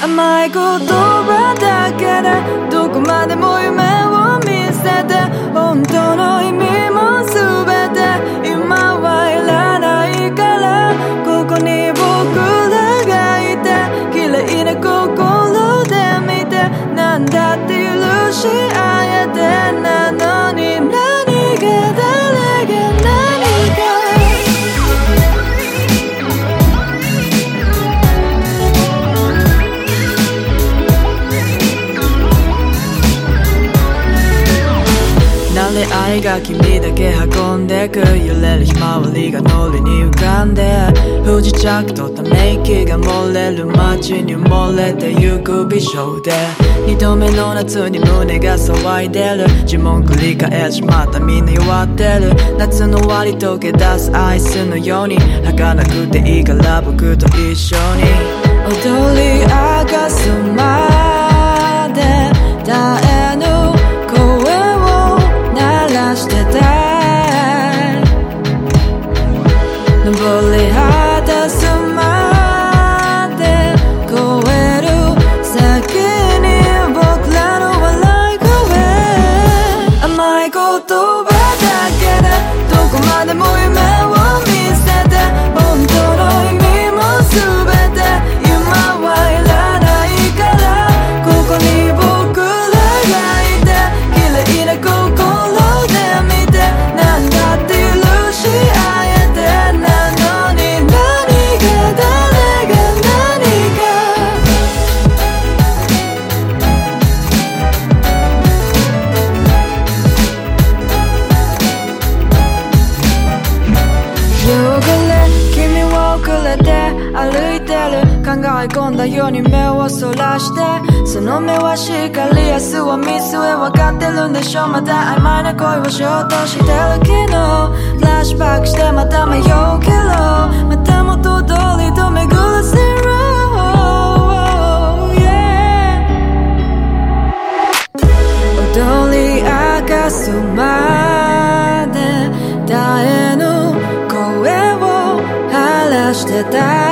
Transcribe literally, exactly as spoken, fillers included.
甘い言葉だけでどこまでも夢を見せて本当の意味も全て今はいらないからここに僕らがいて綺麗な心で見てなんだって許し合えてなのに何が誰が何が慣れ合いが君だけ運んでく揺れるひまわりがノリに浮かんで不時着とため息が漏れる街に埋もれてゆく美少で二度目の夏に胸が騒いでる呪文繰り返しまたみんな弱ってる夏の終わり溶け出すアイスのように儚くていいから僕と一緒に踊り明かすまで絶えぬしてたい登り果たすまで越える先に僕らの笑い声甘い言葉だけでどこまでも夢を見せて本当の意味も全て今はいらないからここに僕らがいて綺麗な心歩いてる考え込んだように目をそらしてその目はしっかり明日を見据え分かってるんでしょまた曖昧な恋をしようとしてる昨日フラッシュバックしてまた迷うけどまた元通りと巡らせろ、yeah、踊り明かすまで絶えぬ声を晴らしてた